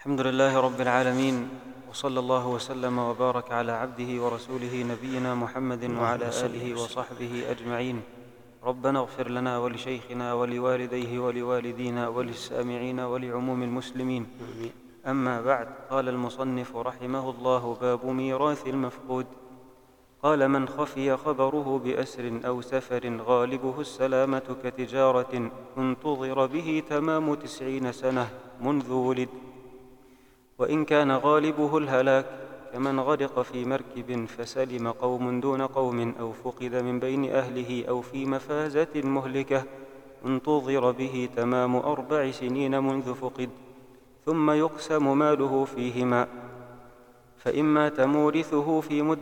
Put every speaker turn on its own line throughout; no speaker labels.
الحمد لله رب العالمين، وصلى الله وسلم وبارك على عبده ورسوله نبينا محمد وعلى آله وصحبه أجمعين. ربنا اغفر لنا ولشيخنا ولوالديه ولوالدينا وللسامعين ولعموم المسلمين. أما بعد، قال المصنف رحمه الله: باب ميراث المفقود. قال: من خفي خبره بأسر أو سفر غالبه السلامة كتجارة انتظر به تمام 90 سنة منذ ولد، وإن كان غالبه الهلاك كمن غرق في مركب فسلم قوم دون قوم، أو فقد من بين أهله، أو في مفازة مهلكة انتظر به تمام 4 سنين منذ فقد، ثم يقسم ماله فيهما. فإن مات مورثه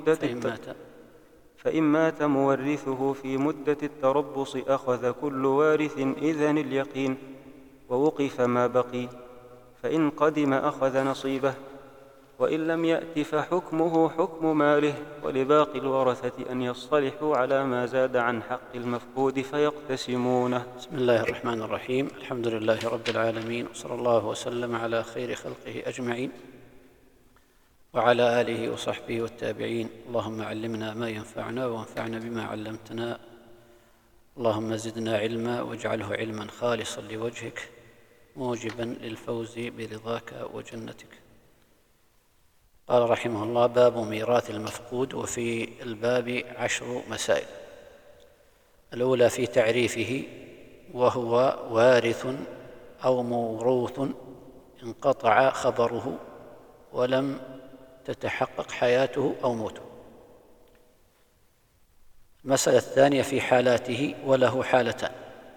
في مدة التربص أخذ كل وارث إذن اليقين، ووقف ما بقي، فإن قدم أخذ نصيبه، وإن لم يأت فحكمه حكم ماله، ولباقي الورثة أن يصطلحوا على ما زاد عن حق المفقود فيقتسمونه.
بسم الله الرحمن الرحيم. الحمد لله رب العالمين، وصلى الله وسلم على خير خلقه أجمعين، وعلى آله وصحبه والتابعين. اللهم علمنا ما ينفعنا وانفعنا بما علمتنا. اللهم زدنا علما واجعله علما خالصا لوجهك موجبا للفوز برضاك وجنتك. قال رحمه الله: باب ميراث المفقود. وفي الباب 10 مسائل. الأولى في تعريفه، وهو وارث أو موروث انقطع خبره ولم تتحقق حياته أو موته. المسألة الثانية في حالاته، وله حالتان: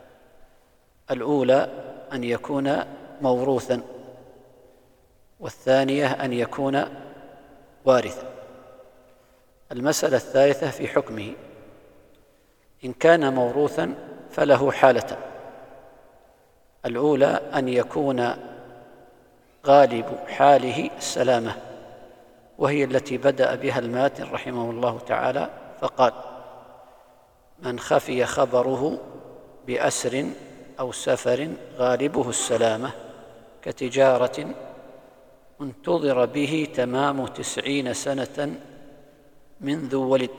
الأولى أن يكون موروثا، والثانية أن يكون وارثا. المسألة الثالثة في حكمه: إن كان موروثا فله حالتان: الأولى أن يكون غالب حاله السلامة، وهي التي بدأ بها الماتن رحمه الله تعالى، فقال: من خفي خبره بأسر أو سفر غالبه السلامة كتجارة انتظر به تمام 90 سنة منذ ولد،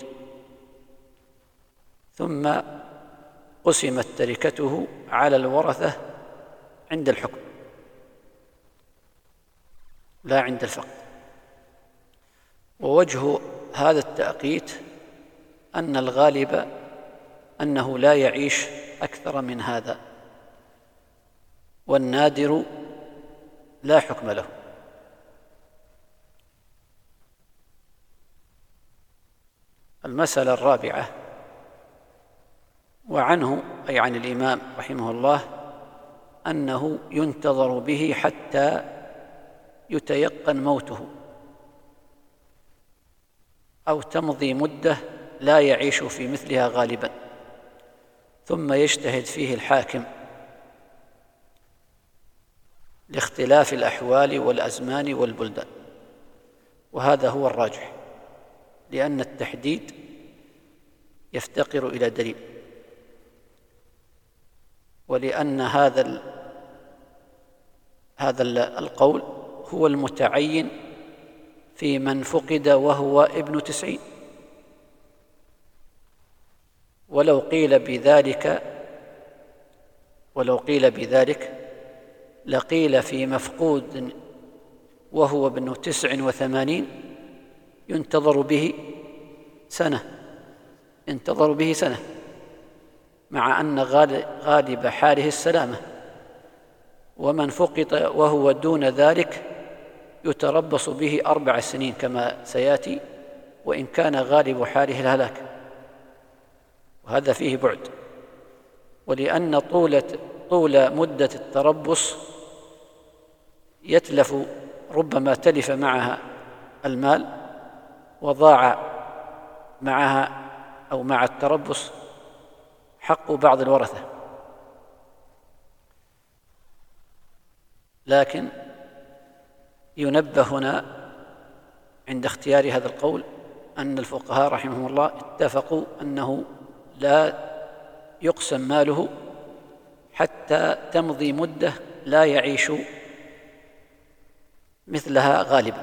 ثم قسمت تركته على الورثة عند الحكم لا عند الفقد. ووجه هذا التأقيت أن الغالب أنه لا يعيش أكثر من هذا، والنادر لا حكم له. المسألة الرابعة، وعنه أي عن الإمام رحمه الله، أنه ينتظر به حتى يتيقن موته، أو تمضي مدة لا يعيش في مثلها غالبا، ثم يجتهد فيه الحاكم لاختلاف الأحوال والأزمان والبلدان. وهذا هو الراجح، لأن التحديد يفتقر إلى دليل، ولأن هذا القول هو المتعين في من فقد وهو ابن 90. ولو قيل بذلك لقيل في مفقود وهو ابن 89 ينتظر به سنة، مع أن غالب حاله السلامة. ومن فقد وهو دون ذلك يتربص به 4 سنين كما سيأتي، وإن كان غالب حاله الهلاك، وهذا فيه بعد. ولأن طول مدة التربص ربما تلف معها المال، وضاع معها أو مع التربص حق بعض الورثة. لكن ينبه هنا عند اختيار هذا القول أن الفقهاء رحمهم الله اتفقوا أنه لا يقسم ماله حتى تمضي مدة لا مثلها غالبا.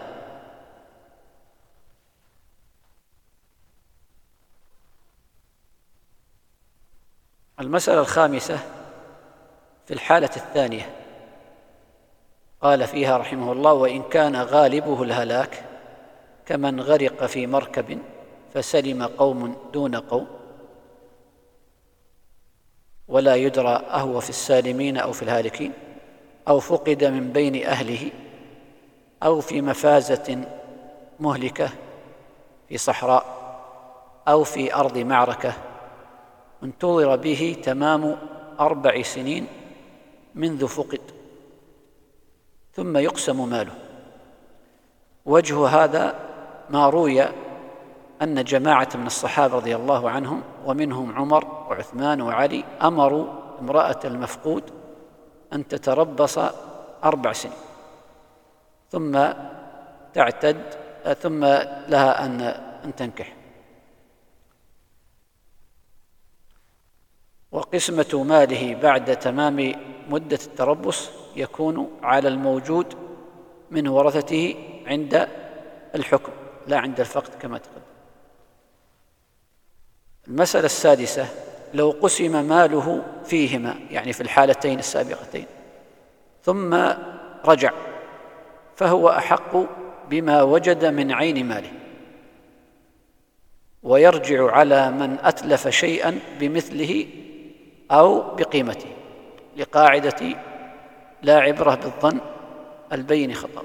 المسألة الخامسة في الحالة الثانية قال فيها رحمه الله: وإن كان غالبه الهلاك كمن غرق في مركب فسلم قوم دون قوم ولا يدرى أهو في السالمين أو في الهالكين، أو فقد من بين أهله، أو في مفازة مهلكة في صحراء، أو في أرض معركة، انتظر به تمام 4 سنين منذ فقد، ثم يقسم ماله. وجه هذا ما روي أن جماعة من الصحابة رضي الله عنهم ومنهم عمر وعثمان وعلي أمروا امرأة المفقود أن تتربص 4 سنين ثم تعتد، ثم لها أن تنكح. وقسمة ماله بعد تمام مدة التربص يكون على الموجود من ورثته عند الحكم لا عند الفقد كما تقدم. المسألة السادسة: لو قسم ماله فيهما، يعني في الحالتين السابقتين، ثم رجع، فهو أحق بما وجد من عين ماله، ويرجع على من أتلف شيئا بمثله أو بقيمته، لقاعدة لا عبرة بالظن البين خطأ.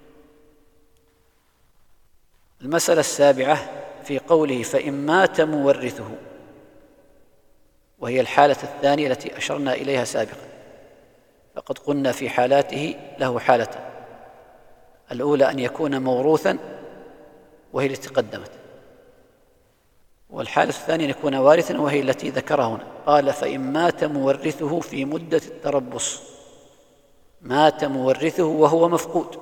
المسألة السابعة في قوله: فإن مات مورثه، وهي الحالة الثانية التي أشرنا إليها سابقا، فقد قلنا في حالاته له حالتان: الأولى أن يكون موروثا وهي التي قدمت، والحالة الثانية أن يكون وارثا وهي التي ذكرها هنا. قال: فإن مات مورثه في مدة التربص، مات مورثه وهو مفقود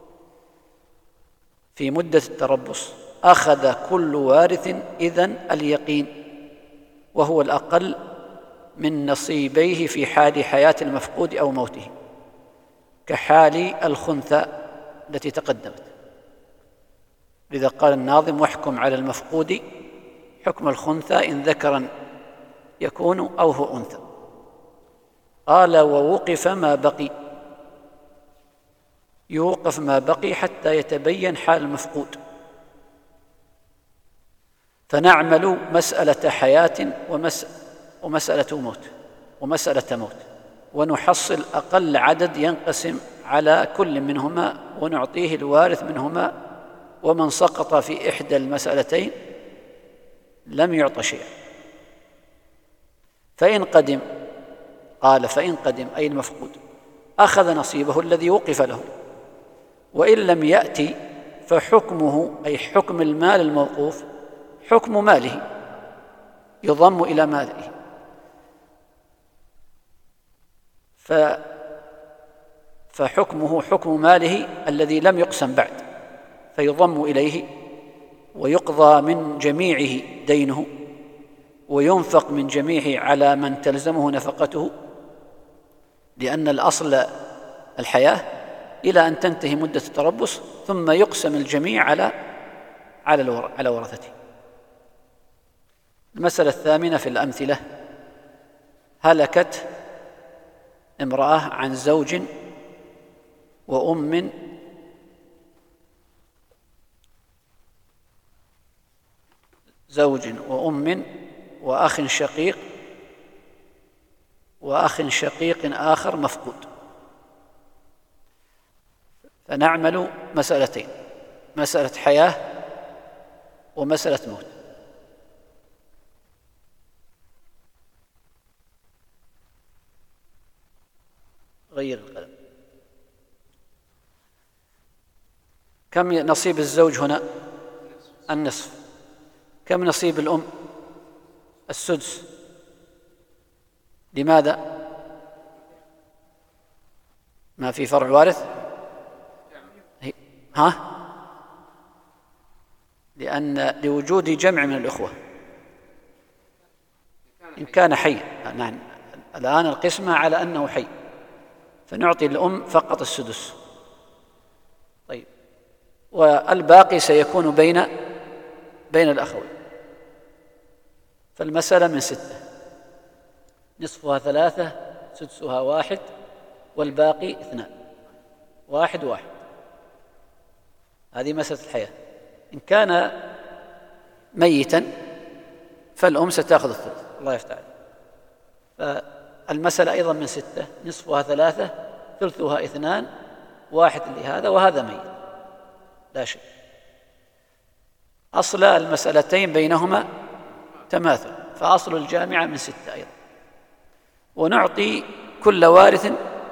في مدة التربص، أخذ كل وارث إذن اليقين، وهو الأقل من نصيبيه في حال حياة المفقود أو موته، كحال الخنثى التي تقدمت. لذا قال الناظم: واحكم على المفقود حكم الخنثى إن ذكرا يكون أو هو أنثى. قال: ووقف ما بقي، يوقف ما بقي حتى يتبين حال المفقود، فنعمل مسألة حياة ومسألة موت، ونحصل أقل عدد ينقسم على كل منهما ونعطيه الوارث منهما، ومن سقط في إحدى المسألتين لم يعط شيئا. فإن قدم، قال: فإن قدم أي المفقود أخذ نصيبه الذي وقف له، وإن لم يأتي فحكمه أي حكم المال الموقوف حكم ماله، يضم إلى ماله، فحكمه حكم ماله الذي لم يقسم بعد، فيضم إليه، ويقضى من جميعه دينه، وينفق من جميعه على من تلزمه نفقته، لأن الأصل الحياة إلى أن تنتهي مدة التربص، ثم يقسم الجميع على ورثته. المسألة الثامنة في الأمثلة: هلكت امرأة عن زوج وأم وأخ شقيق آخر مفقود، فنعمل مسألتين: مسألة حياة ومسألة موت. غير القلم. كم نصيب الزوج هنا؟ النصف. كم نصيب الأم؟ السدس. لماذا؟ ما في فرع وارث؟ لأن لوجود جمع من الأخوة إن كان حي. نعم، الآن القسمة على أنه حي، فنعطي الأم فقط السدس، طيب، والباقي سيكون بين الأخوين. فالمسألة من 6، نصفها 3، سدسها 1، والباقي 2، 1 1. هذه مسألة الحياة. إن كان ميتا فالأم ستأخذ الثلث. الله يفتح عليك. فالمسألة أيضا من 6، نصفها 3، ثلثها 2، 1 لهذا وهذا ميت، لا شيء. أصل المسألتين بينهما تماثل، فأصل الجامعة من 6 أيضا. ونعطي كل وارث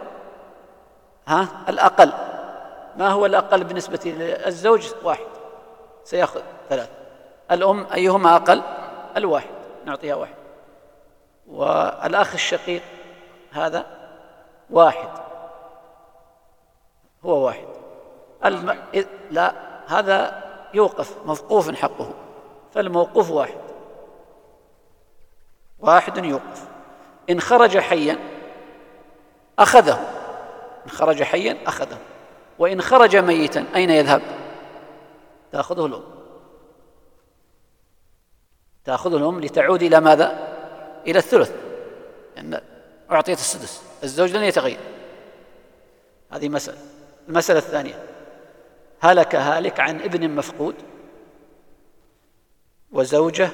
الأقل. ما هو الأقل بالنسبة للزوج؟ 1، سيأخذ 3. الأم أيهما أقل؟ 1، نعطيها 1. والأخ الشقيق هذا 1، هو 1. لا، هذا يوقف موقوف حقه، فالموقوف 1 يوقف. إن خرج حيا أخذه، إن خرج حيا أخذه. وإن خرج ميتا أين يذهب؟ تأخذه الأم، تأخذه الأم لتعود إلى ماذا؟ إلى الثلث، لأن أعطيت السدس، الزوج لن يتغير. هذه مسألة. المسألة الثانية، هلك هالك عن ابن مفقود وزوجة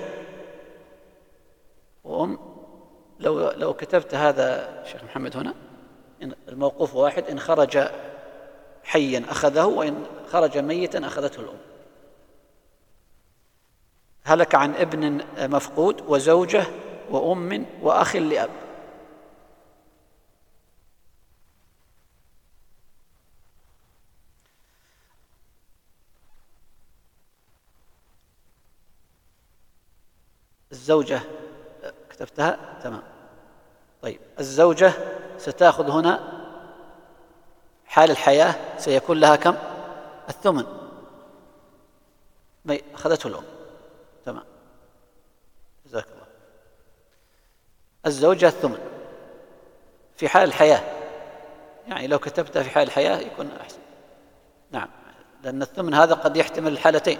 وأم. لو كتبت هذا شيخ محمد هنا، الموقوف 1، إن خرج حيا أخذه، وإن خرج ميتا أخذته الأم. هلك عن ابن مفقود وزوجة وأم وأخ لأب. الزوجة كتبتها تمام. طيب، الزوجة ستأخذ هنا حال الحياة، سيكون لها كم؟ 8، أخذته الأم. تمام، جزاك الله. الزوجة 8 في حال الحياة، يعني لو كتبتها في حال الحياة يكون أحسن. نعم، لأن 8 هذا قد يحتمل الحالتين،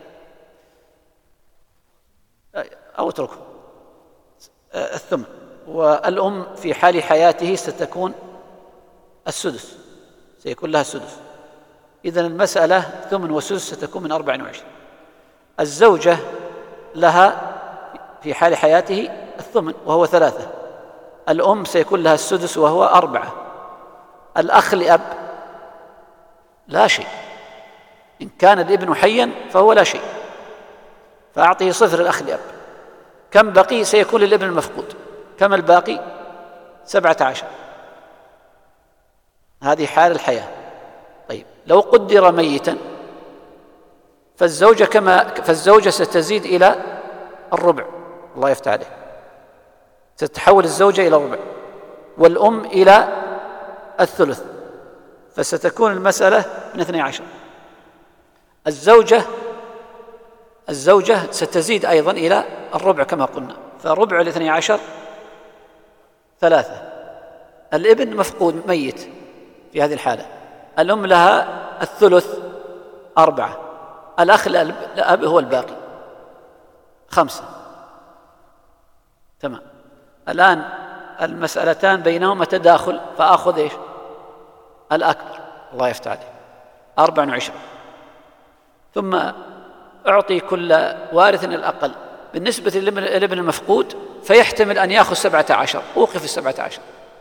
أو اتركه 8. والأم في حال حياته ستكون السدس، سيكون لها السدس. إذن المسألة 8 وسدس ستكون من 24. الزوجة لها في حال حياته 8 وهو 3، الأم سيكون لها السدس وهو 4. الأخ لأب لا شيء، إن كان الابن حيا فهو لا شيء، فأعطيه 0 الأخ لأب. كم بقي؟ سيكون للابن المفقود. كم الباقي؟ 17. هذه حال الحياة. طيب، لو قدر ميتا فالزوجة ستزيد إلى الربع. الله يفتح عليه، ستتحول الزوجة إلى الربع والأم إلى الثلث، فستكون المسألة من 12. الزوجة ستزيد أيضا إلى الربع كما قلنا، فربع 12 3. الابن مفقود ميت في هذه الحالة، الأم لها الثلث 4. الأخ الأب هو الباقي 5. تمام. الآن المسألتان بينهما تداخل، فأخذ إيش؟ الأكبر. الله يفتح عليه، 24. ثم أعطي كل وارث الأقل. بالنسبة للابن المفقود فيحتمل أن يأخذ 17، أوقف 17.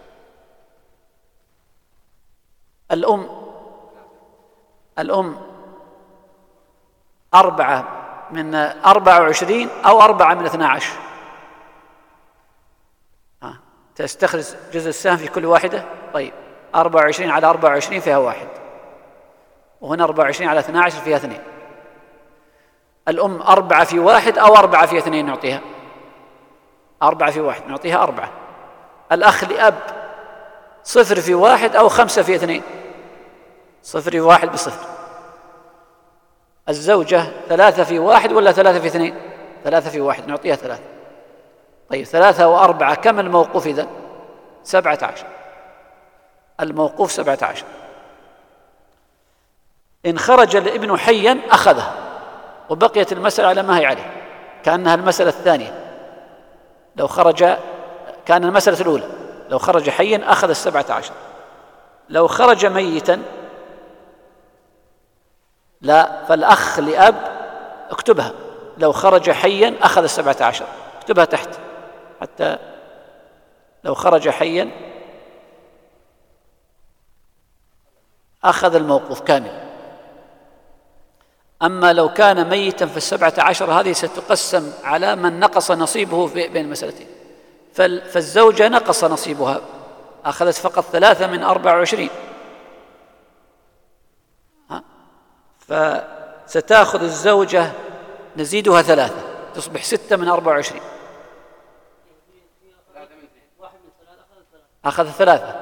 الأم 4 من 24 أو 4 من 12. تستخرج جزء السهم في كل واحدة. طيب، 24 على 24 فيها 1، وهنا 24 على 12 فيها 2. الأم 4 في 1 أو 4 في 2 نعطيها؟ 4 في 1 نعطيها 4. الأخ لأب 0 في 1 أو 5 في 2؟ 0 في 1 ب0. الزوجة 3 في 1 ولا 3 في 2؟ 3 في 1 نعطيها 3. طيب، 3 و4 كم الموقوف إذن؟ 17. الموقوف 17. إن خرج الابن حيا أخذه، وبقيت المسألة على ما هي عليه، كأنها المسألة الثانية. لو خرج، كان المسألة الأولى لو خرج حيا أخذ 17، لو خرج ميتا لا، فالأخ لأب اكتبها، لو خرج حيا أخذ 17، اكتبها تحت حتى لو خرج حيا أخذ الموقوف كامل. أما لو كان ميتا ف17 هذه ستقسم على من نقص نصيبه بين المسألتين. فالزوجة نقص نصيبها، أخذت فقط 3 من 24، فستأخذ الزوجة نزيدها 3 تصبح 6 من 24. أخذ 3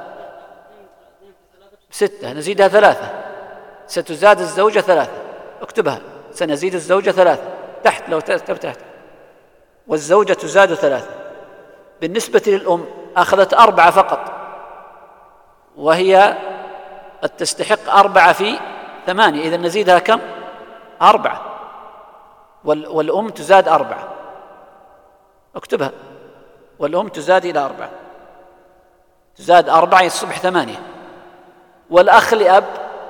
6 نزيدها 3، ستزاد الزوجة 3، اكتبها، سنزيد الزوجة 3 تحت لو تكتب تحت، والزوجة تزاد 3. بالنسبة للأم أخذت 4 فقط، وهي قد تستحق 4 في 8، إذا نزيدها كم؟ 4، والأم تزاد 4، اكتبها، والأم تزاد إلى 4، تزاد 4 يصبح 8. والأخ لأب،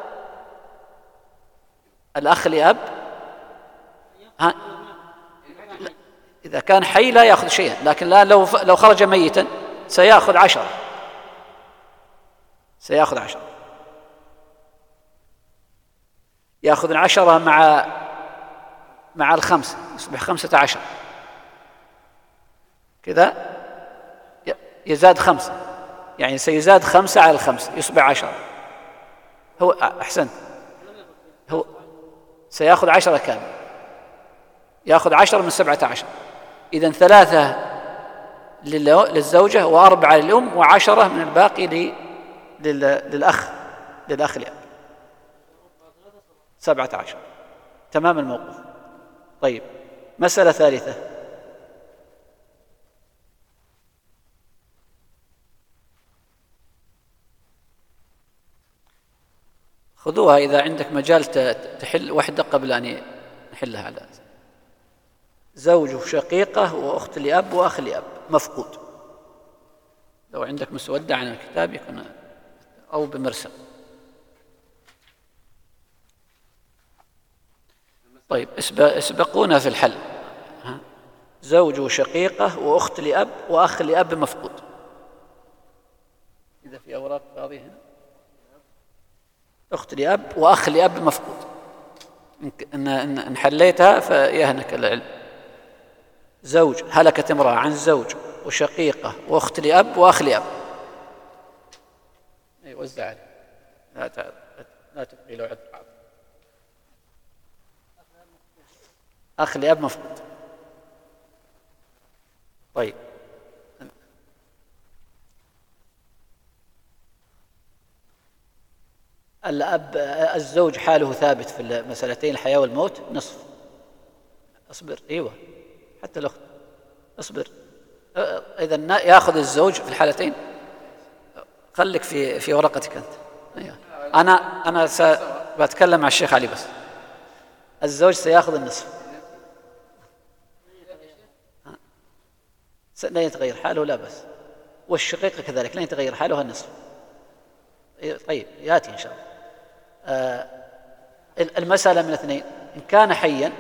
الأخ لأب إذا كان حي لا يأخذ شيئا، لكن لا لو خرج ميتا سيأخذ 10، سيأخذ 10، يأخذ 10 مع 5 يصبح 15، كذا يزاد 5، يعني سيزاد 5 على 5 يصبح 10. هو أحسنت، هو سيأخذ 10 كامل، يأخذ 10 من 17. إذن 3 للزوجة و4 للأم و10 من الباقي للأخ لأب، 17 تمام الموقف. طيب، مسألة ثالثة. خذوها إذا عندك مجال تحل واحدة قبل أن نحلها. على زوج شقيقة وأخت لأب وأخ لأب مفقود، لو عندك مسودة عن الكتاب يكون أو بمرسم. طيب، اسبقونا في الحل. زوج شقيقة وأخت لأب وأخ لأب مفقود. إذا في أوراق فاضية هنا، أخت لأب وأخ لأب مفقود، إن حليتها فيهنك العلم. زوج، هلكت امرأة عن زوج وشقيقة وأخت لأب وأخ لأب. وزع عليه، لا تبقي له عذر. أخ لأب مفقود. طيب، الأب الزوج حاله ثابت في المسألتين الحياة والموت، نصف. أصبر، أيوة، حتى الأخت أصبر. إذن يأخذ الزوج في الحالتين. خليك في ورقتك أنت. أيوة. أنا بتكلم مع الشيخ علي بس. الزوج سيأخذ النصف، لا يتغير حاله لا بس، والشقيقة كذلك لا يتغير حالها النصف. طيب، يأتي إن شاء الله. المسألة من 2، إن كان حيا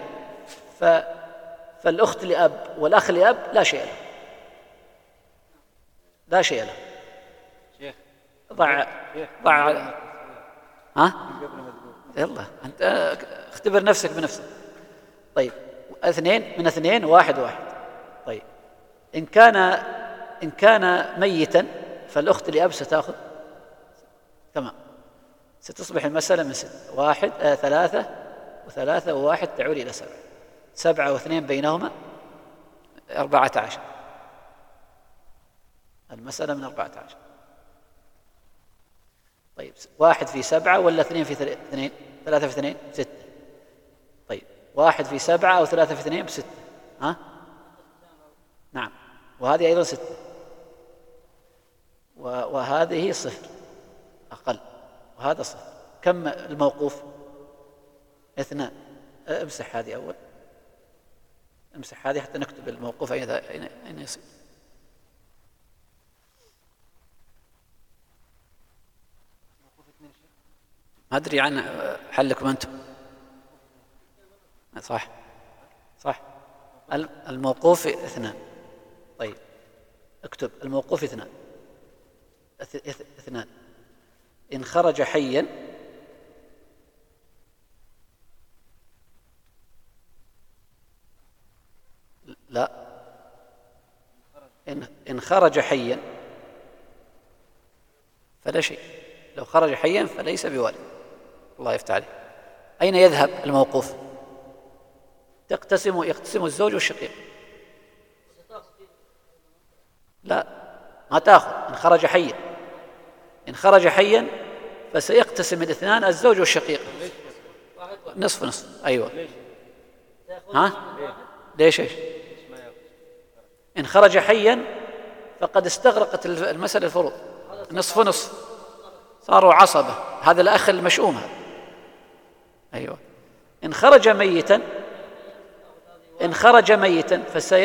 فالأخت لأب والأخ لأب لا شيء له، لا شيء له. ضع يلا أنت اختبر نفسك بنفسك. طيب، 2 من 2 1 طيب، إن كان ميتا فالأخت لأب ستأخذ، تمام، ستصبح المسألة من 6 1 3 و3 و1 تعود إلى 7، 7 و2 بينهما 14. المسألة من 14. طيب، 1 في 7 ولا 2 في 2؟ 3 في 2 6. طيب، 1 في 7 أو 3 في 2 ب6. نعم، وهذه أيضا 6، وهذه 0 أقل، وهذا 0. كم الموقوف؟ 2. امسح هذه أول، امسح هذه حتى نكتب الموقوف أين يصير. ما أدري عن حلكم أنتم. صح الموقوف 2. طيب اكتب الموقوف 2. إن خرج حيا لا، إن خرج حيا فلا شيء، لو خرج حيا فليس بوارد. الله يفتح عليك. أين يذهب الموقوف؟ يقتسم الزوج والشقيق. لا ما تأخذ. إن خرج حيا فسيقتسم الاثنان الزوج والشقيق نصف. أيوة. ليش؟ إن خرج حيا فقد استغرقت المسألة الفروض، نصف صاروا عصبة. هذا الأخ المشؤوم. أيوة. إن خرج ميتا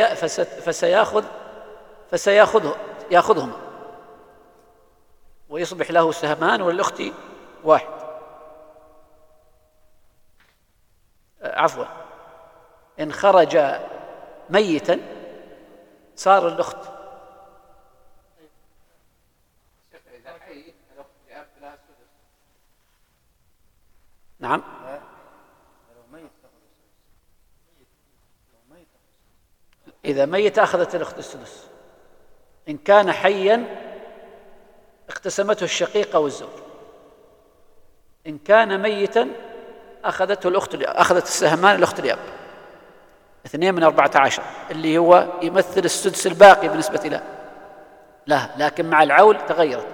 فسيأخذهما ويصبح له سهمان وللأخت 1. عفوا، إن خرج ميتا صار الأخت. نعم. إذا ميت أخذت الأخت السدس. إن كان حيا اقتسمته الشقيقة والزوج. إن كان ميتا أخذت السهمان الأخت الأب 2/14 اللي هو يمثل السدس الباقي بالنسبة لها، لكن مع العول تغيرت.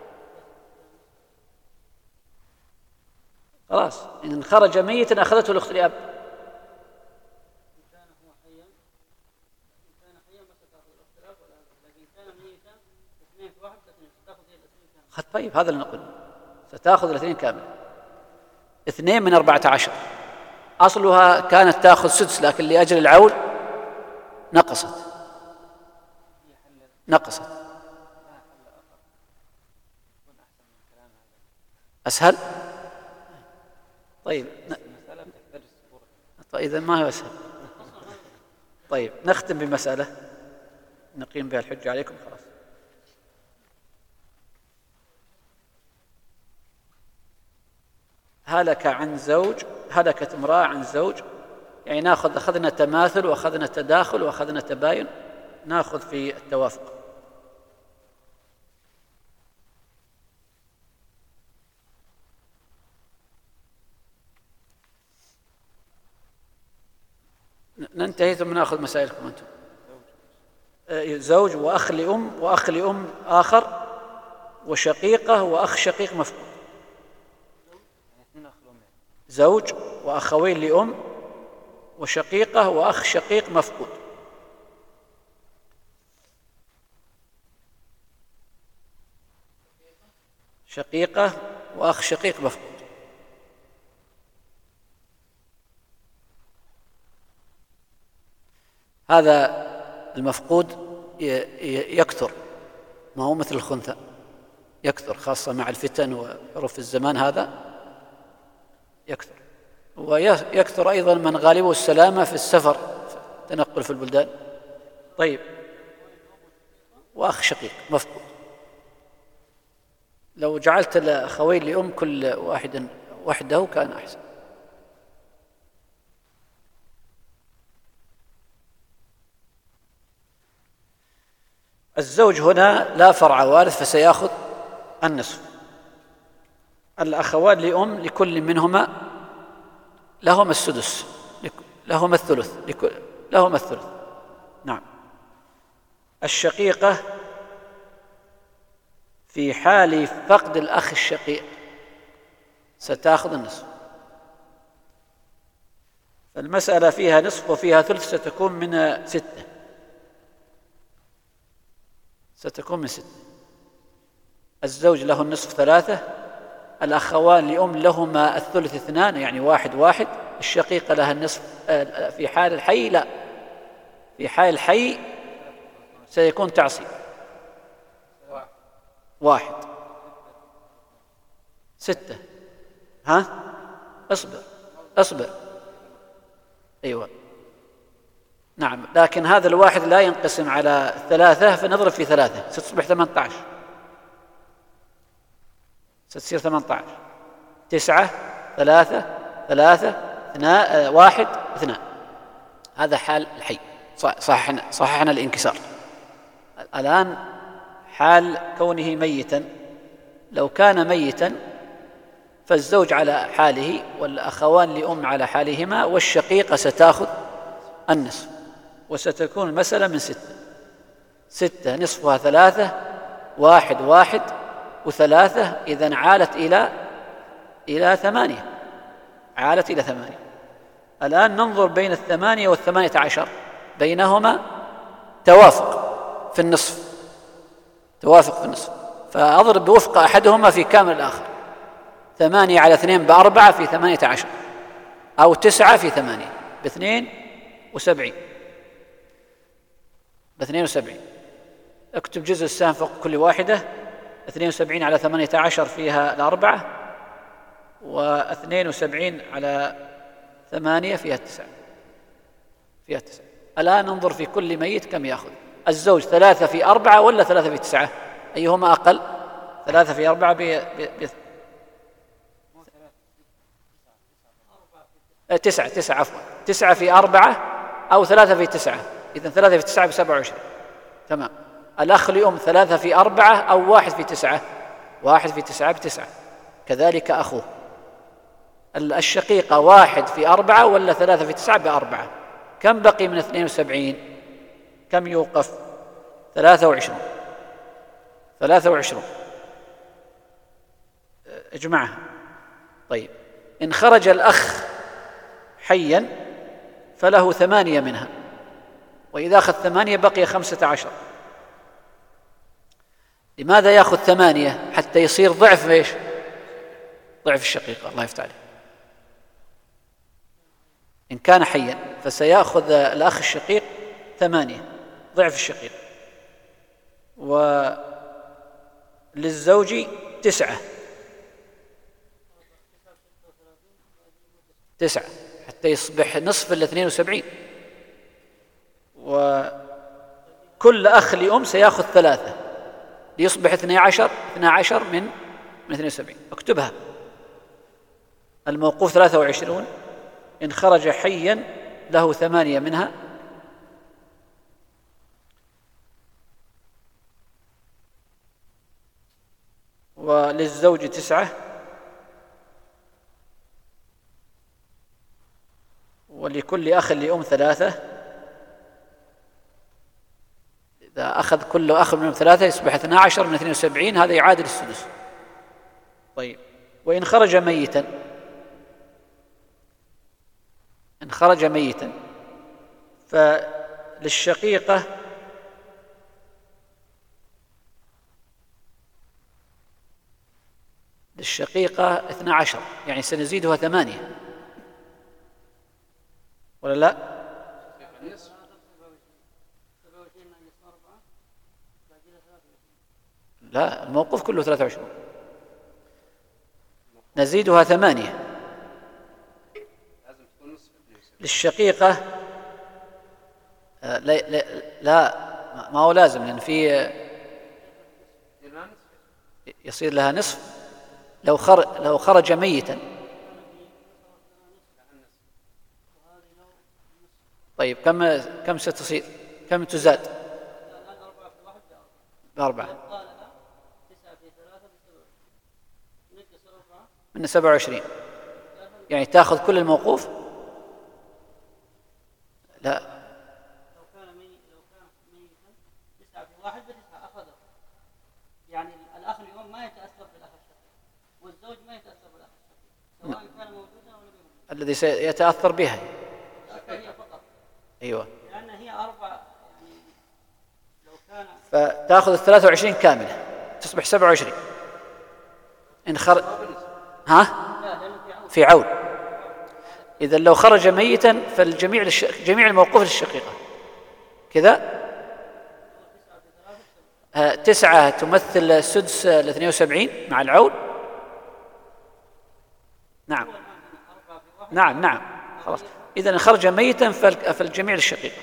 خلاص. إن خرج ميتا أخذته الأخت الأب. طيب هذا اللي نقول، ستأخذ 2 كامل. 2/14 أصلها كانت تأخذ سدس، لكن لأجل العول نقصت. أسهل. طيب إذا ما هو أسهل. طيب نختم بمسألة نقيم بها الحجة عليكم. خلاص. هلكت امرأة عن زوج، يعني أخذنا تماثل وأخذنا تداخل وأخذنا تباين، نأخذ في التوافق. ننتهي ثم نأخذ مسائلكم أنتم. زوج وأخ لأم آخر وشقيقة وأخ شقيق مفقود. زوج وأخوين لأم وشقيقة وأخ شقيق مفقود. شقيقة وأخ شقيق مفقود. هذا المفقود يكثر، ما هو مثل الخنثى، يكثر خاصة مع الفتن وعرف الزمان. هذا يكثر، ويكثر أيضا من غالبه السلامة في السفر، في التنقل في البلدان. طيب وأخ شقيق مفقود. لو جعلت الأخوين لأم كل واحد وحده كان أحسن. الزوج هنا لا فرع وارث فسيأخذ النصف. الأخوان لأم لكل منهما لهما السدس، لهما الثلث. نعم. الشقيقة في حال فقد الأخ الشقيق ستأخذ النصف. المسألة فيها نصف وفيها ثلث، ستكون من 6. الزوج له النصف 3، الأخوان لأم لهما الثلث 2، يعني 1 1 الشقيقة لها النصف. في حال الحي لا، في حال الحي سيكون تعصيب. 1 6. ها؟ اصبر. أيوة نعم، لكن هذا الواحد لا ينقسم على 3 فنضرب في 3 ستصبح 18، ستصير 18. 9 3 3 2 1 2. هذا حال الحي. صححنا الانكسار. الآن حال كونه ميتا. لو كان ميتا فالزوج على حاله والأخوان لأم على حالهما، والشقيقة ستأخذ النصف، وستكون المسألة من 6. 6 نصفها 3 1 1 و3، إذن عالت إلى 8. عالت إلى 8. الآن ننظر بين 8 و18، بينهما توافق في النصف. فأضرب بوفق أحدهما في كامل الآخر. 8 على 2 ب4 في 18، أو 9 في 8 ب72. 72. اكتب جزء السهم فوق كل واحدة. 72 على 18 فيها 4، و72 على 8 فيها 9. الآن ننظر في كل ميت كم يأخذ. الزوج 3 في 4 ولا 3 في 9؟ أيهما أقل؟ 3 في 4 9 عفوا. 9 في 4 أو 3 في 9، إذن 3 في 9 ب27. تمام. الأخ لأم 3 في 4 أو 1 في 9؟ 1 في 9 ب9. كذلك أخوه. الشقيقة 1 في 4 ولا 3 في 9 ب4. كم بقي من 72؟ كم يوقف؟ 23. اجمعها. طيب، إن خرج الأخ حيا فله 8 منها، وإذا أخذ 8 بقي 15. لماذا يأخذ 8؟ حتى يصير ضعف ايش؟ ضعف الشقيقة. الله يفتح عليه. إن كان حيا فسيأخذ الأخ الشقيق 8 ضعف الشقيق، وللزوج 9 حتى يصبح نصف 72. وكل أخ لأم سيأخذ 3 ليصبح 12 من 72. اكتبها. الموقوف 23 إن خرج حيا له 8 منها، وللزوج 9، ولكل أخ لأم 3. إذا أخذ كل أخ منهم 3 يصبح 12 من 72، هذا يعادل السدس. طيب، وإن خرج ميتا، فللشقيقة للشقيقة 12، يعني سنزيدها 8 ولا لا؟ لا، الموقوف كله 23، نزيدها 8 للشقيقة. لا ما هو لازم، لأن في يصير لها نصف لو خرج ميتا. طيب، كم ستصير؟ كم تزاد؟ 4 من 27، يعني تأخذ كل الموقوف. لا،
لو كان ميتا 9 في 1 ب9 أخذه، يعني الأخ اليوم ما يتأثر بالأخ الشقيق، والزوج ما يتأثر بالأخ الشقيق، سواء كان موجودا أو لم يكن.
الذي سيتأثر بها
هي فقط.
أيوة،
لأن هي 4، يعني لو كان
فتأخذ 23 كاملة تصبح 27. إن ها؟ في عول. إذا لو خرج ميتا فالجميع جميع الموقوف للشقيقة كذا. 9 تمثل سدس 72 مع العول. نعم نعم نعم خلاص. إذا إن خرج ميتا فالجميع للشقيقة،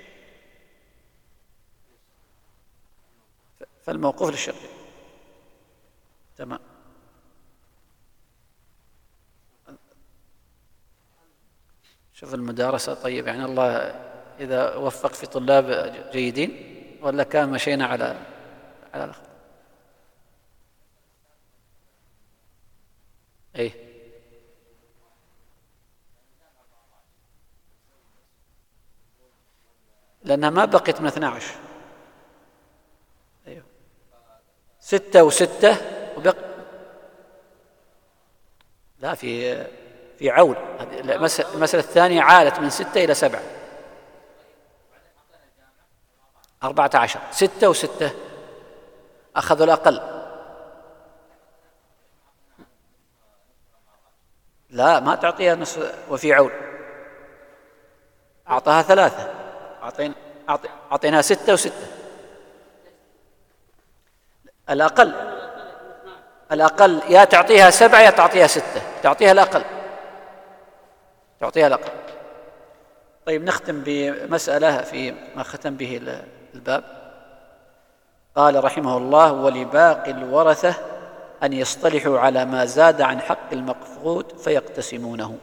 فالموقوف للشقيقة. تمام. شوف المدارسة طيب، يعني الله إذا وفق في طلاب جيدين، ولا كان مشينا على الأخذ. إيه لأنها ما بقيت من 12. أيوه 6 و6 وبقي. لا في عول. المسألة الثانية عالت من 6 إلى 7. 14. 6 و6 أخذوا الأقل. لا ما تعطيها نصف وفي عول، أعطاها 3. أعطيناها 6 و6. الأقل يا تعطيها 7 يا تعطيها 6. تعطيها الأقل. طيب نختم بمسألة في ما ختم به الباب. قال رحمه الله: ولباقي الورثة أن يصطلحوا على ما زاد عن حق المفقود فيقتسمونه.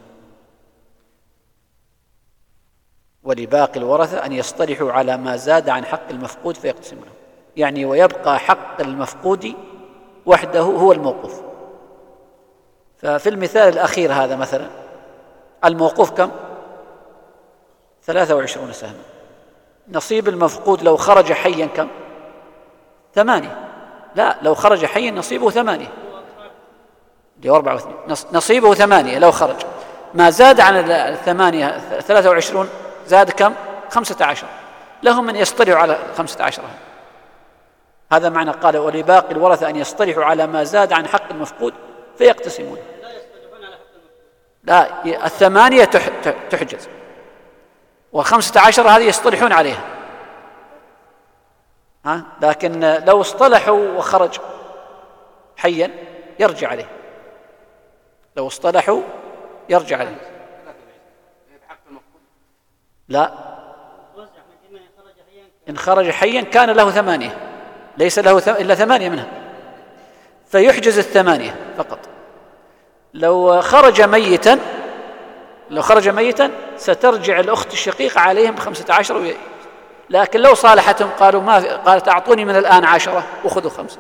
ولباقي الورثة أن يصطلحوا على ما زاد عن حق المفقود فيقتسمونه، يعني ويبقى حق المفقود وحده هو الموقوف. ففي المثال الأخير هذا مثلا الموقوف كم؟ 23 سهما. نصيب المفقود لو خرج حيا كم؟ 8. لا، لو خرج حيا نصيبه 8. دي 4 و2 نصيبه 8 لو خرج. ما زاد عن 8 23 زاد كم؟ 15. لهم من يصطلحوا على 15. هذا معنى قال ولباقي الورثة أن يصطلحوا على ما زاد عن حق المفقود فيقتسمون. لا، 8 تحجز، و15 هذه يصطلحون عليها. لكن لو اصطلحوا وخرج حيا يرجع عليه. لو اصطلحوا يرجع عليه. لا، إن خرج حيا كان له 8، ليس له إلا 8 منها، فيحجز 8 فقط. لو خرج ميتا سترجع الأخت الشقيقة عليهم ب15. لكن لو صالحتهم قالت أعطوني من الآن 10 وخذوا 5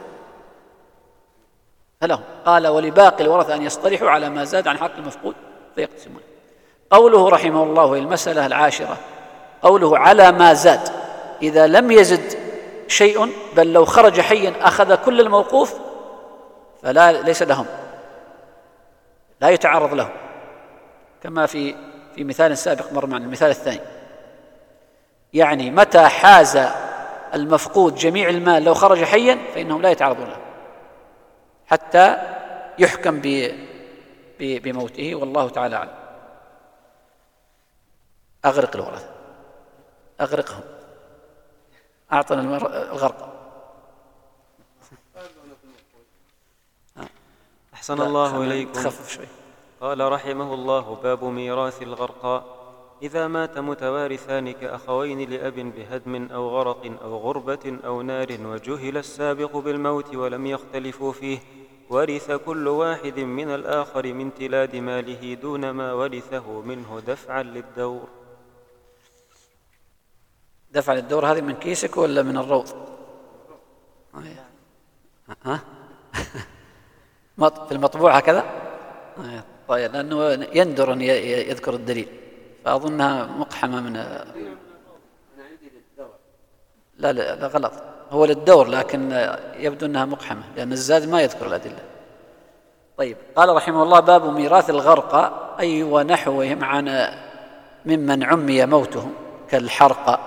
فلهم. قال ولباقي الورثة أن يصطلحوا على ما زاد عن حق المفقود فيقتسمون. قوله رحمه الله المسألة 10 قوله على ما زاد، إذا لم يزد شيء بل لو خرج حيا أخذ كل الموقوف ليس لهم، لا يتعرض له، كما في مثال سابق مر معنا المثال الثاني. يعني متى حاز المفقود جميع المال لو خرج حيا فإنهم لا يتعرضون له حتى يحكم بموته، والله تعالى أعلم. أغرق الورثة، أغرقهم، أعطنا الغرق.
أحسن الله إليكم.
تخفف شوي.
قال رحمه الله: باب ميراث الغرقى. إذا مات متوارثان كأخوين لأب بهدم أو غرق أو غربة أو نار وجهل السابق بالموت ولم يختلفوا فيه، ورث كل واحد من الآخر من تلاد ماله دون ما ورثه منه دفعا للدور.
دفع للدور هذه من كيسك ولا من الروض؟ في المطبوع هكذا؟ طيب، لأنه يندر أن يذكر الدليل، فأظنها مقحمة من لا غلط، هو للدور لكن يبدو أنها مقحمة لأن الزاد ما يذكر الأدلة. طيب، قال رحمه الله: باب ميراث الغرقى، أي ونحوهم ممن عمي موتهم كالحرقى.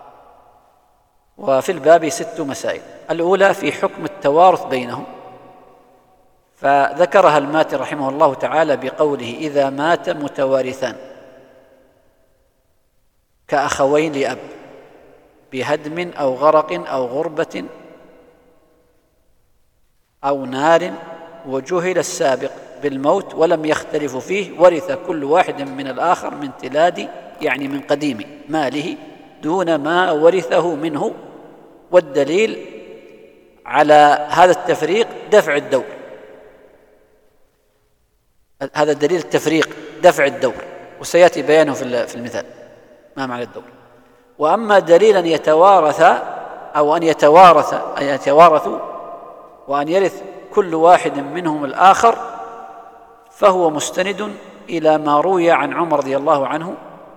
وفي الباب 6 مسائل. الأولى في حكم التوارث بينهم، فذكرها الماتي رحمه الله تعالى بقوله: إذا مات متوارثان، كأخوين لأب بهدم أو غرق أو غربة أو نار وجهل السابق بالموت ولم يختلفوا فيه، ورث كل واحد من الآخر من تلاد، يعني من قديم ماله، دون ما ورثه منه. والدليل على هذا التفريق دفع الدور، هذا دليل التفريق دفع الدور، وسيأتي بيانه في المثال ما معنى الدور. وأما دليل أن يتوارث أو أن يتوارثوا وأن يرث كل واحد منهم الآخر، فهو مستند إلى ما روي عن عمر رضي الله عنه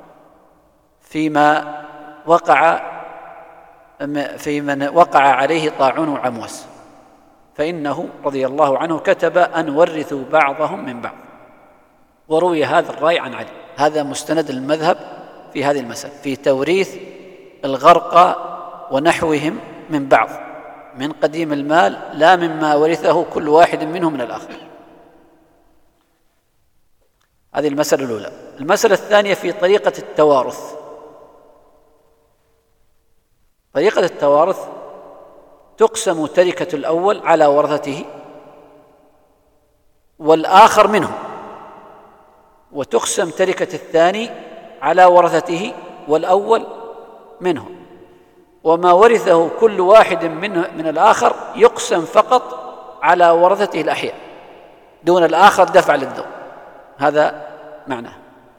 في من وقع عليه طاعون عمواس، فإنه رضي الله عنه كتب أن ورثوا بعضهم من بعض، وروي هذا الرأي عن علي. هذا مستند المذهب في هذه المسألة، في توريث الغرقى ونحوهم من بعض من قديم المال، لا مما ورثه كل واحد منهم من الآخر. هذه المسألة الأولى. المسألة الثانية في طريقة التوارث. طريقة التوارث تقسم تركة الأول على ورثته والآخر منهم، وتقسم تركة الثاني على ورثته والأول منهم، وما ورثه كل واحد من الآخر يقسم فقط على ورثته الأحياء دون الآخر دفع للذوق. هذا معناه.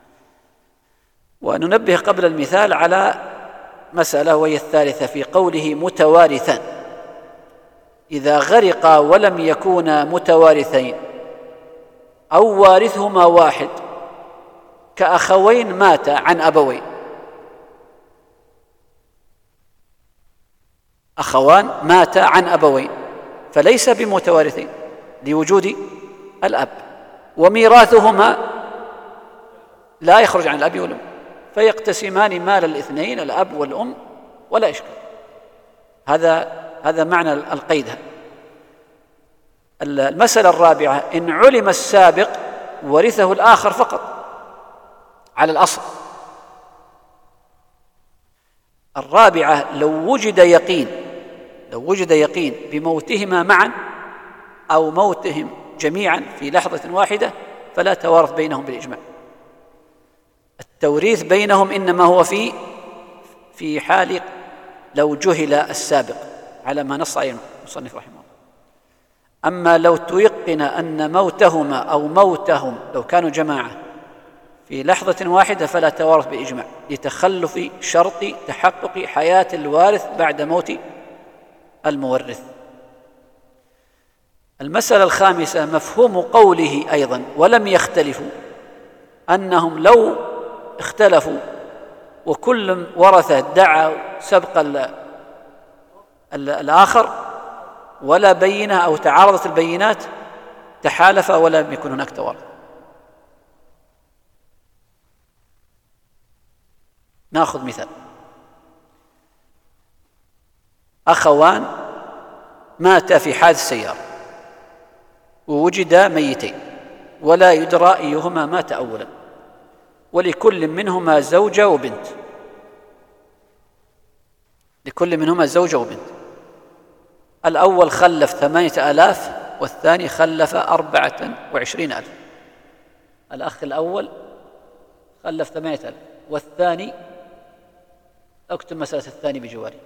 وننبه قبل المثال على مسألة وهي الثالثة في قوله متوارثان. إذا غرقا ولم يكونا متوارثين أو وارثهما واحد كأخوين مات عن أبوين. أخوان مات عن أبوين فليس بمتوارثين لوجود الأب، وميراثهما لا يخرج عن الأب والأم، فيقتسمان مال الاثنين الأب والأم ولا إشكال. هذا معنى القيد. المسألة الرابعة: إن علم السابق ورثه الآخر فقط على الأصل. الرابعة: لو وجد يقين بموتهما معا أو موتهم جميعا في لحظة واحدة فلا توارث بينهم بالإجماع. التوريث بينهم إنما هو في حال لو جهل السابق على ما نص عليه المصنف رحمه الله. أما لو تيقن أن موتهما أو موتهم لو كانوا جماعة في لحظة واحدة فلا توارث بإجماع، لتخلف شرط تحقق حياة الوارث بعد موت المورث. المسألة الخامسة: مفهوم قوله أيضا ولم يختلفوا، أنهم لو اختلفوا وكل ورثة ادعى سبق الآخر ولا بينة أو تعارضت البينات تحالف ولم يكن هناك توارث. نأخذ مثال: أخوان ماتا في حادث سيارة ووجدا ميتين ولا يدرى أيهما مات أولا، ولكل منهما زوجة وبنت. الأول خلف 8,000 والثاني خلف 24,000. الأخ الأول خلف 8,000 والثاني، اكتب مسألة الثاني بجواري،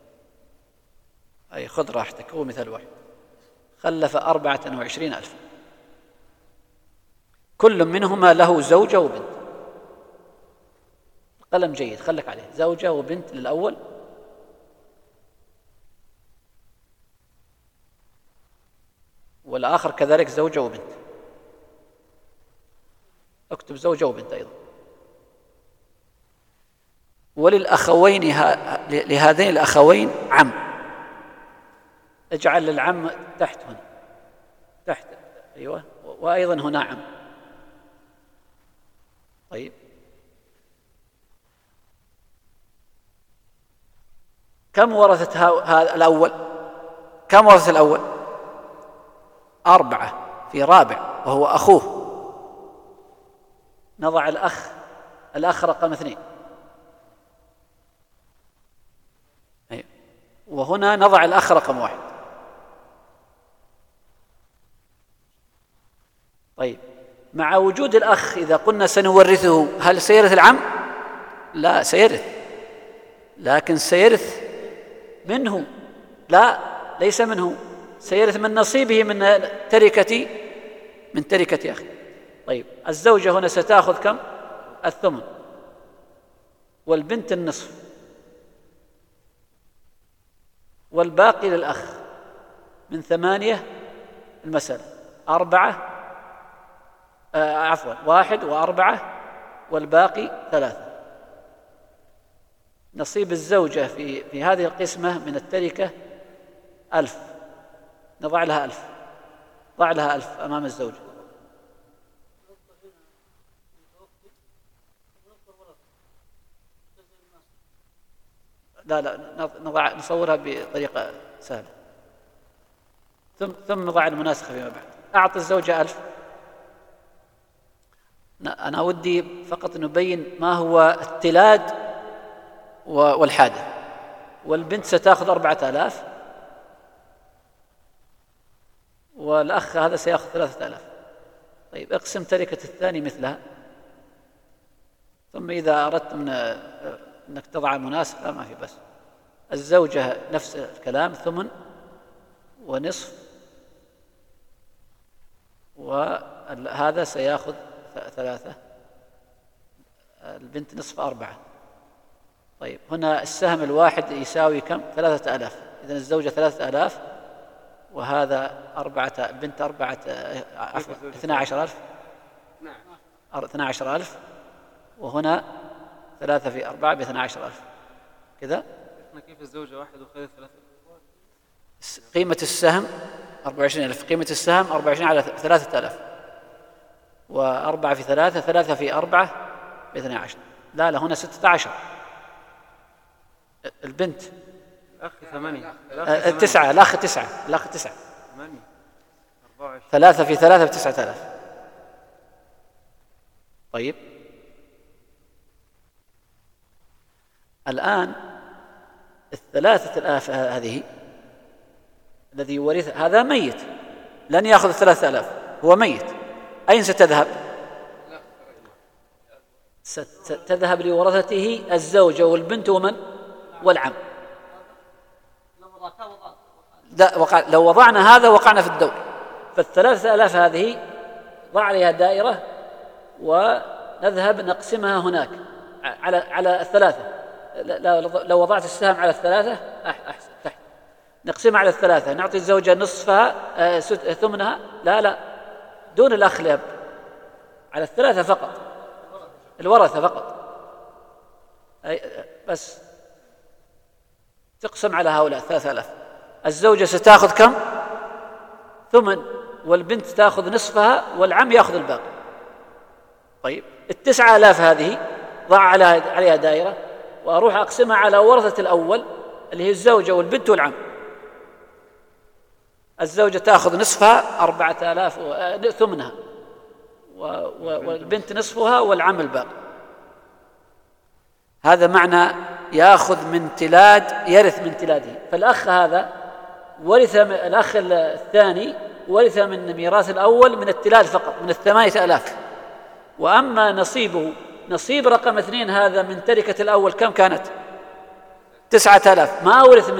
أي خذ راحتك، هو مثال واحد، خلف 24,000. كل منهما له زوجة وبنت. القلم جيد، خلك عليه، زوجة وبنت للأول، والآخر كذلك زوجة وبنت. اكتب زوجة وبنت أيضا. وللأخوين لهذين الأخوين عم، اجعل العم تحت هنا، تحت، أيوة، وأيضا هنا عم. طيب، كم ورثت الأول؟ كم ورث الأول؟ 4 في رابع وهو أخوه. نضع الأخ رقم 2، وهنا نضع الأخ رقم 1. طيب، مع وجود الأخ إذا قلنا سنورثه، هل سيرث العم؟ لا، سيرث، لكن سيرث منه، لا ليس منه، سيرث من نصيبه من تركة أخي. طيب، الزوجة هنا ستأخذ كم؟ الثمن، والبنت النصف، والباقي للأخ من 8 المسألة 4 1 و4 والباقي 3. نصيب الزوجة في هذه القسمة من التركة 1000. نضع لها 1000، ضع لها 1000 أمام الزوجة. لا نصورها بطريقة سهلة، ثم نضع المناسخة فيما بعد. أعطي الزوجة 1000. أنا ودي فقط نبين ما هو التلاد والحادث. والبنت ستأخذ 4000، والأخ هذا سيأخذ 3000. طيب، اقسم تركة الثاني مثلها، ثم إذا أردت أنك تضع مناسبة ما في بس. الزوجة نفس الكلام، ثمن ونصف، وهذا سيأخذ 3، البنت نصف 4. طيب، هنا السهم الواحد يساوي كم؟ 3000. إذن الزوجة 3000، وهذا البنت 12000. نعم، 12000، وهنا 3 في 4 ب12000 كذا.
كيف الزوجة 1 وخذ 3؟
قيمة السهم 24000، قيمة السهم 24 على 3000، و4 في 3 3 في 4 ب12. لا هنا 16. البنت
الأخ 8.
9. الأخ 9.
8 24.
3 في 3 ب9000. طيب، الآن 3000 هذه الذي يورث هذا ميت، لن يأخذ 3000، هو ميت. أين ستذهب؟ ستذهب لورثته الزوجة والبنت ومن؟ والعم. لو وضعنا هذا وقعنا في الدور. ف3000 هذه ضع عليها دائرة ونذهب نقسمها هناك على 3. لو وضعت السهم على 3 أحسن، تحت نقسمها على 3، نعطي الزوجة نصفها ثمنها. لا دون الأخ الأب، على 3 فقط، الورثة فقط بس. تقسم على هؤلاء 3000. الزوجة ستأخذ كم؟ ثمن، والبنت تأخذ نصفها، والعم يأخذ الباقي. طيب، 9000 هذه ضع عليها دائرة، وأروح أقسمها على ورثة الأول اللي هي الزوجة والبنت والعم. الزوجة تأخذ نصفها 4000 ثمنها، والبنت نصفها، والعم الباقي. هذا معنى يأخذ من تلاد، يرث من تلاده. فالأخ هذا ورث، الأخ الثاني ورث من ميراث الأول من التلاد فقط، من 8000. وأما نصيب رقم 2 هذا من تركة الأول كم كانت؟ 9000. ما ورث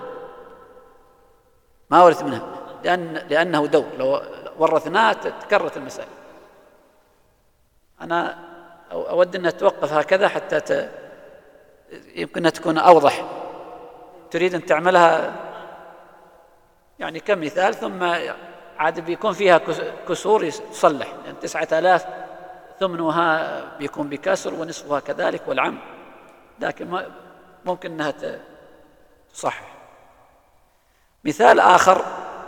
منها لأنه دور. لو ورثناه تكررت المسألة. أنا أود أن توقف هكذا حتى يمكن أن تكون أوضح. تريد أن تعملها يعني كم مثال، ثم عاد بيكون فيها كسور يصلح، لأن 9000 ثمنها بيكون بكسر، ونصفها كذلك، والعم، لكن ممكن أنها تصحح. مثال آخر،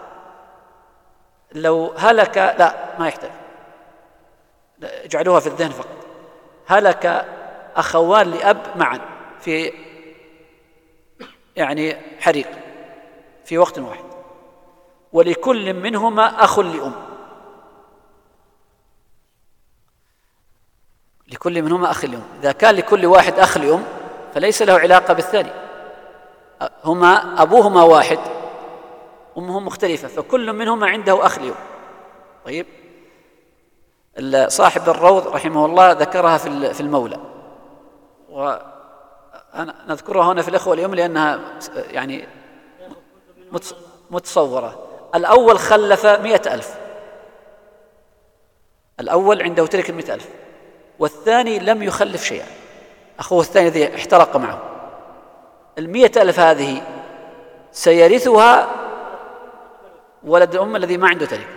لو هلك، لا ما يحتاج، اجعلوها في الذهن فقط. هلك أخوان لأب معا في حريق في وقت واحد، ولكل منهما أخ لأم. لكل منهما أخ لأم. إذا كان لكل واحد أخ لأم فليس له علاقة بالثاني، هما أبوهما واحد أمهم مختلفة، فكل منهما عنده أخ لأم. طيب، صاحب الروض رحمه الله ذكرها في المولى، وأنا نذكرها هنا في الإخوة اليوم لأنها يعني متصورة. الأول خلف 100,000، الأول عنده ترك 100,000، والثاني لم يخلف شيئا، أخوه الثاني الذي احترق معه. 100,000 هذه سيرثها ولد الأم الذي ما عنده ترك،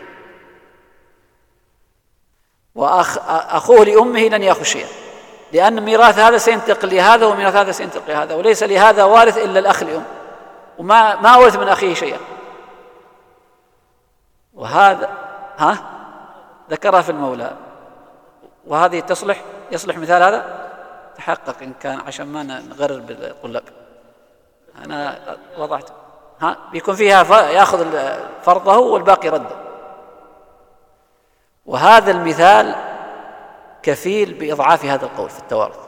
وأخوه لأمه لن يأخذ شيئا، لأن ميراث هذا سينتقل لهذا وميراث هذا سينتقل لهذا، وليس لهذا وارث إلا الأخ لأم، وما ورث من أخيه شيئا. وهذا ذكرها في المولى، وهذه يصلح مثال هذا. تحقق إن كان عشان ما نغرر بالطلاب. أنا وضعت بيكون فيها يأخذ فرضه والباقي رده. وهذا المثال كفيل بإضعاف هذا القول في التوارث.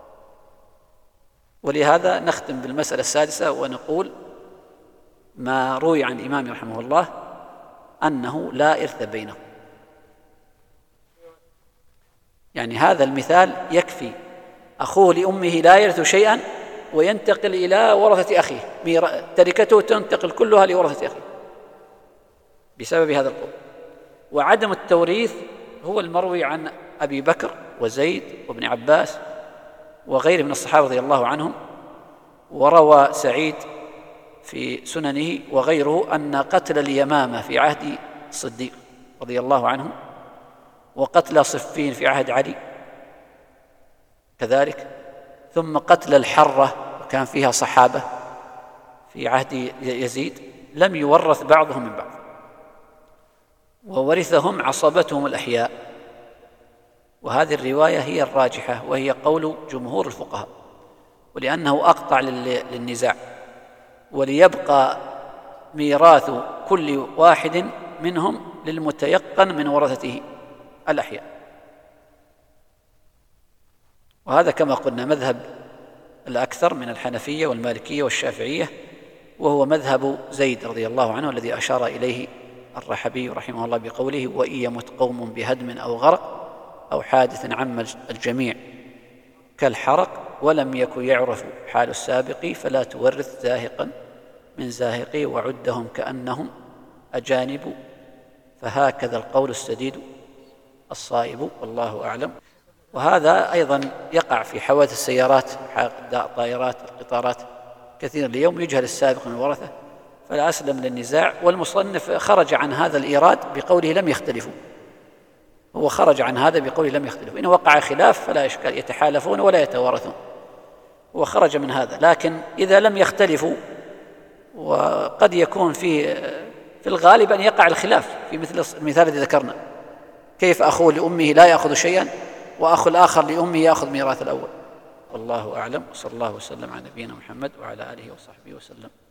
ولهذا نختم بالمسألة السادسة ونقول ما روي عن الإمام رحمه الله أنه لا إرث بينهم. يعني هذا المثال يكفي، أخوه لأمه لا يرث شيئا وينتقل إلى ورثة أخيه، تركته تنتقل كلها لورثة أخيه بسبب هذا القول. وعدم التوريث هو المروي عن أبي بكر وزيد وابن عباس وغيره من الصحابة رضي الله عنهم. وروى سعيد في سننه وغيره أن قتل اليمامة في عهد الصديق رضي الله عنه، وقتل صفين في عهد علي كذلك، ثم قتل الحرة وكان فيها صحابة في عهد يزيد، لم يورث بعضهم من بعض، وورثهم عصبتهم الأحياء. وهذه الرواية هي الراجحة وهي قول جمهور الفقهاء، ولأنه أقطع للنزاع، وليبقى ميراث كل واحد منهم للمتيقن من ورثته الأحياء. وهذا كما قلنا مذهب الأكثر من الحنفية والمالكية والشافعية، وهو مذهب زيد رضي الله عنه الذي أشار إليه الرحبي رحمه الله بقوله: وإن يمت قوم بهدم أو غرق أو حادث عم الجميع كالحرق ولم يكن يعرف حال السابق فلا تورث زاهقا من زاهقي وعدهم كأنهم أجانب، فهكذا القول السديد الصائب، والله أعلم. وهذا أيضا يقع في حوادث السيارات، الطائرات، القطارات، كثيرا اليوم يجهل السابق من الورثة، فلا أسلم للنزاع. والمصنف خرج عن هذا الإيراد بقوله لم يختلفوا، هو خرج عن هذا بقوله لم يختلفوا. إن وقع خلاف فلا إشكال، يتحالفون ولا يتوارثون، هو خرج من هذا. لكن إذا لم يختلفوا، وقد يكون في الغالب أن يقع الخلاف في مثل المثال الذي ذكرنا، كيف أخوه لأمه لا يأخذ شيئا وأخو الآخر لأمه يأخذ ميراث الأول. والله أعلم، وصلى الله وسلم على نبينا محمد وعلى آله وصحبه وسلم.